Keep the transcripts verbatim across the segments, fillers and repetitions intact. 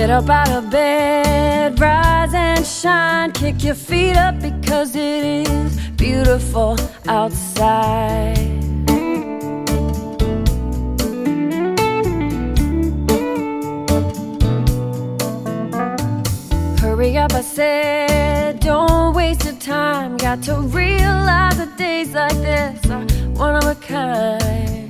Get up out of bed, rise and shine. Kick your feet up because it is beautiful outside. Hurry up, I said, don't waste your time. Got to realize that days like this are one of a kind.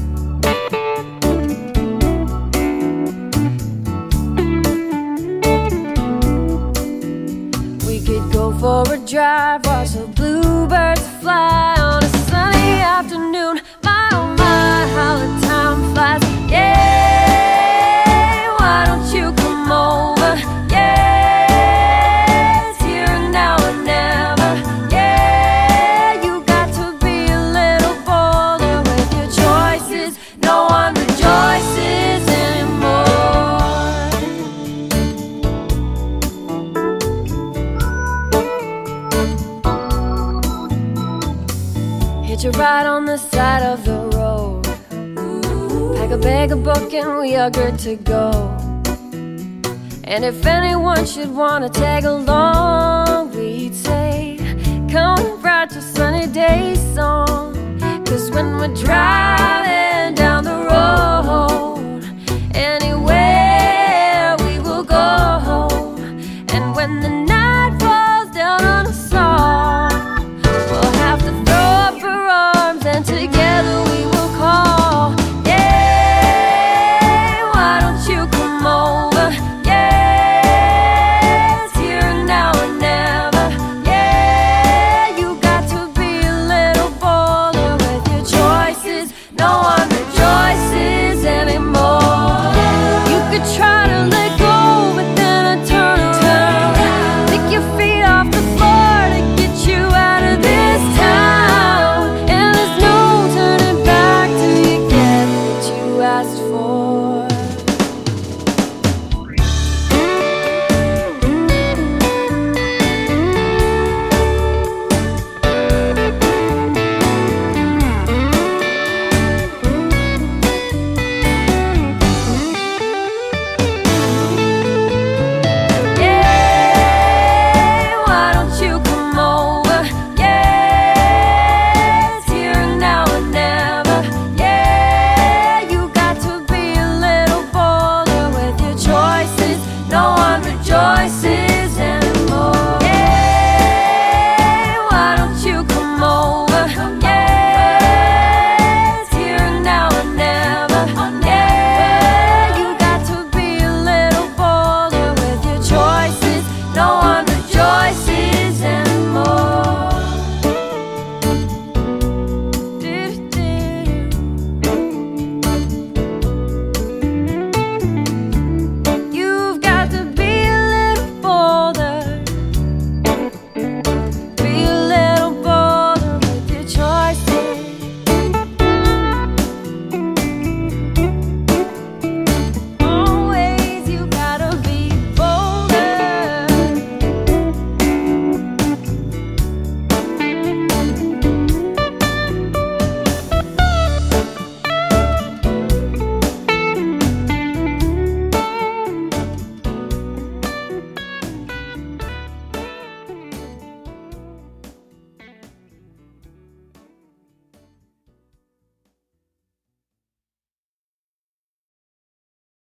We could go for a drive, watch the bluebirds fly on a sunny afternoon. My oh my, how the time flies. Yeah, why don't you come over? Yeah, it's here and now and never. Yeah, you got to be a little bolder with your choices. No one rejoices anymore. Hitch a ride on the side of the road. Pack a bag, a book, and we are good to go. And if anyone should wanna tag along, we'd say, come and write your sunny day song. Cause when we're driving down the